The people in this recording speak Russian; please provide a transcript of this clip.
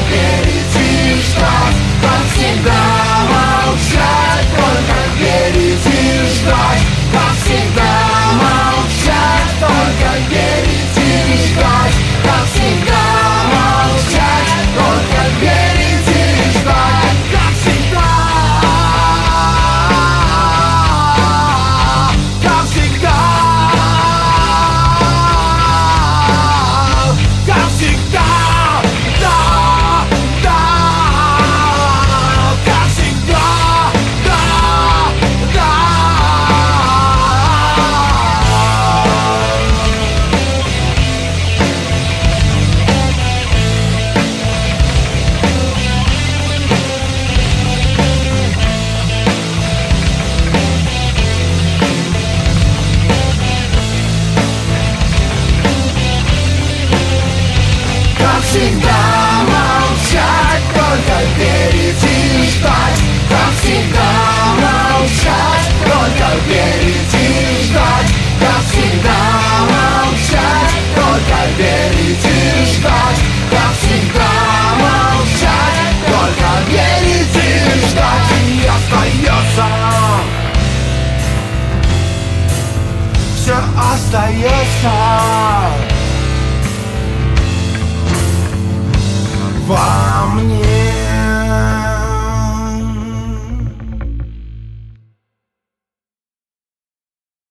верить и ждать, как всегда молчать, только верить и ждать, как всегда молчать, только верить и ждать, как всегда молчать, только верить и ждать, как всегда, как всегда, как всегда, да, да, как всегда, да, да. Как всегда молчать, только верить и ждать, как всегда молчать, только верить и ждать, как всегда молчать, только верить и ждать, как всегда молчать, только верить и ждать, и остается, все остается.